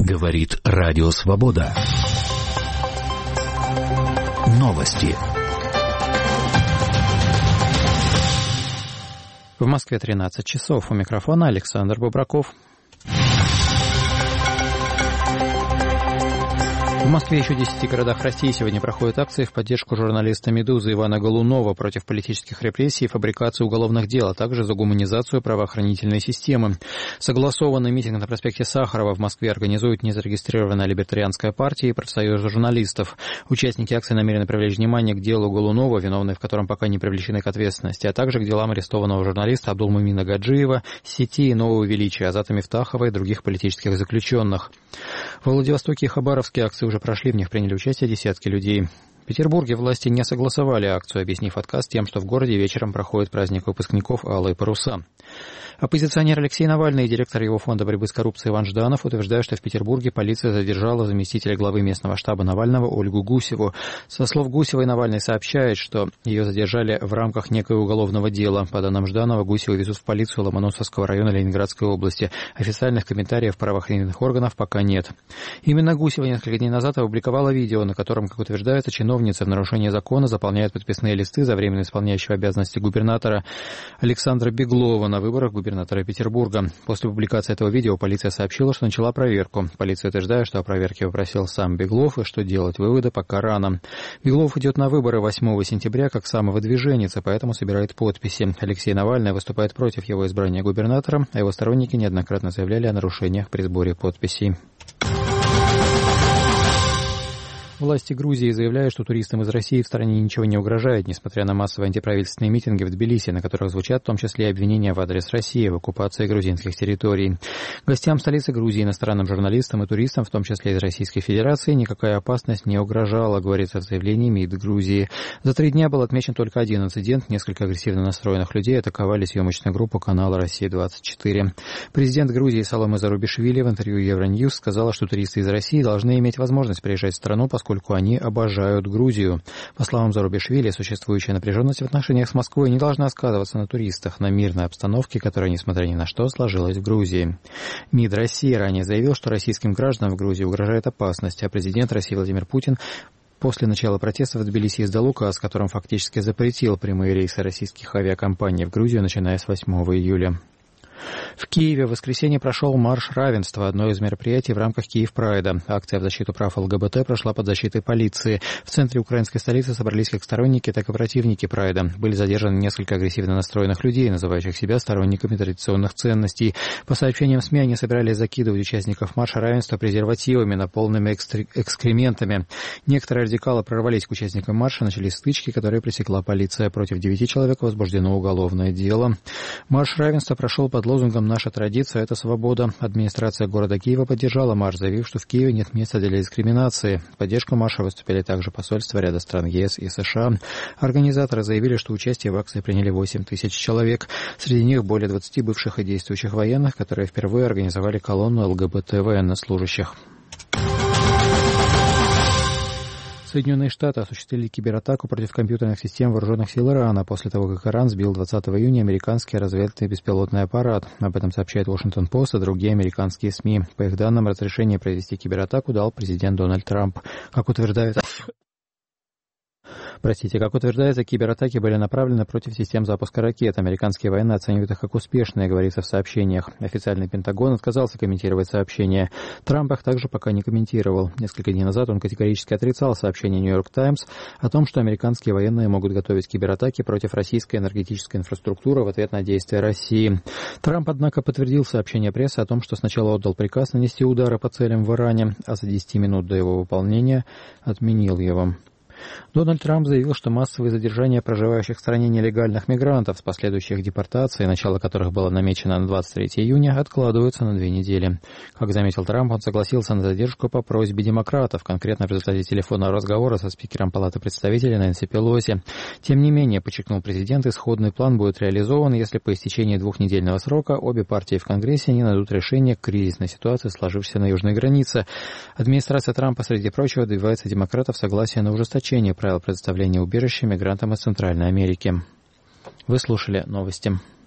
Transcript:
Говорит Радио Свобода. Новости. В Москве 13 часов. У микрофона Александр Бобраков. В Москве и еще 10 городах России сегодня проходят акции в поддержку журналиста «Медузы» Ивана Голунова против политических репрессий и фабрикации уголовных дел, а также за гуманизацию правоохранительной системы. Согласованный митинг на проспекте Сахарова в Москве организует незарегистрированная либертарианская партия и профсоюз журналистов. Участники акции намерены привлечь внимание к делу Голунова, виновные в котором пока не привлечены к ответственности, а также к делам арестованного журналиста Абдулмумина Гаджиева, сети «Нового величия», Азата Мифтахова и других политических заключенных. Во Владивостоке и Хабаровске акции уже прошли, в них приняли участие десятки людей. В Петербурге власти не согласовали акцию, объяснив отказ тем, что в городе вечером проходит праздник выпускников «Алые паруса». Оппозиционер Алексей Навальный и директор его фонда борьбы с коррупцией Иван Жданов утверждают, что в Петербурге полиция задержала заместителя главы местного штаба Навального Ольгу Гусеву. Со слов Гусевой, Навальный сообщает, что ее задержали в рамках некоего уголовного дела. По данным Жданова, Гусеву везут в полицию Ломоносовского района Ленинградской области. Официальных комментариев правоохранительных органов пока нет. Именно Гусева несколько дней назад опубликовала видео, на котором, как утверждается, чиновница в нарушении закона заполняет подписные листы за временно исполняющего обязанности губернатора Александра Беглова на выборах губернатора Петербурга. После публикации этого видео полиция сообщила, что начала проверку. Полиция утверждает, что о проверке попросил сам Беглов, и что делать выводы пока рано. Беглов идет на выборы 8 сентября как самовыдвиженец, и поэтому собирает подписи. Алексей Навальный выступает против его избрания губернатором, а его сторонники неоднократно заявляли о нарушениях при сборе подписей. Власти Грузии заявляют, что туристам из России в стране ничего не угрожает, несмотря на массовые антиправительственные митинги в Тбилиси, на которых звучат в том числе обвинения в адрес России в оккупации грузинских территорий. Гостям столицы Грузии, иностранным журналистам и туристам, в том числе из Российской Федерации, никакая опасность не угрожала, говорится в заявлении МИД Грузии. За 3 дня был отмечен только один инцидент. Несколько агрессивно настроенных людей атаковали съемочную группу канала «Россия-24». Президент Грузии Саломе Зарубишвили в интервью Евроньюз сказала, что туристы из России должны иметь возможность приезжать в страну, поскольку они обожают Грузию. По словам Зарубишвили, существующая напряженность в отношениях с Москвой не должна сказываться на туристах, на мирной обстановке, которая, несмотря ни на что, сложилась в Грузии. МИД России ранее заявил, что российским гражданам в Грузии угрожает опасность, а президент России Владимир Путин после начала протестов в Тбилиси издал указ, которым фактически запретил прямые рейсы российских авиакомпаний в Грузию, начиная с 8 июля. В Киеве в воскресенье прошел марш равенства, одно из мероприятий в рамках Киев-Прайда. Акция в защиту прав ЛГБТ прошла под защитой полиции. В центре украинской столицы собрались как сторонники, так и противники Прайда. Были задержаны несколько агрессивно настроенных людей, называющих себя сторонниками традиционных ценностей. По сообщениям СМИ, они собирались закидывать участников марша равенства презервативами, наполненными экскрементами. Некоторые радикалы прорвались к участникам марша, начались стычки, которые пресекла полиция. Против 9 человек возбуждено уголовное дело. Марш равенства прошел под лозунгом «Наша традиция – это свобода». Администрация города Киева поддержала марш, заявив, что в Киеве нет места для дискриминации. В поддержку марша выступили также посольства ряда стран ЕС и США. Организаторы заявили, что участие в акции приняли 8 тысяч человек. Среди них более 20 бывших и действующих военных, которые впервые организовали колонну ЛГБТ военнослужащих. Соединенные Штаты осуществили кибератаку против компьютерных систем вооруженных сил Ирана после того, как Иран сбил 20 июня американский разведывательный беспилотный аппарат. Об этом сообщает Washington Post и другие американские СМИ. По их данным, разрешение провести кибератаку дал президент Дональд Трамп. Как утверждается, кибератаки были направлены против систем запуска ракет. Американские военные оценивают их как успешные, говорится в сообщениях. Официальный Пентагон отказался комментировать сообщения. Трамп их также пока не комментировал. Несколько дней назад он категорически отрицал сообщение Нью-Йорк Таймс о том, что американские военные могут готовить кибератаки против российской энергетической инфраструктуры в ответ на действия России. Трамп, однако, подтвердил сообщение прессы о том, что сначала отдал приказ нанести удары по целям в Иране, а за 10 минут до его выполнения отменил его. Дональд Трамп заявил, что массовые задержания проживающих в стране нелегальных мигрантов с последующей их депортацией, начало которых было намечено на 23 июня, откладываются на 2 недели. Как заметил Трамп, он согласился на задержку по просьбе демократов, конкретно в результате телефонного разговора со спикером Палаты представителей Нэнси Пелоси. Тем не менее, подчеркнул президент, исходный план будет реализован, если по истечении 2-недельного срока обе партии в Конгрессе не найдут решение к кризисной ситуации, сложившейся на южной границе. Администрация Трампа, среди прочего, добивается демократов согласия на ужесточение правил предоставления убежища мигрантам из Центральной Америки. Вы слушали новости.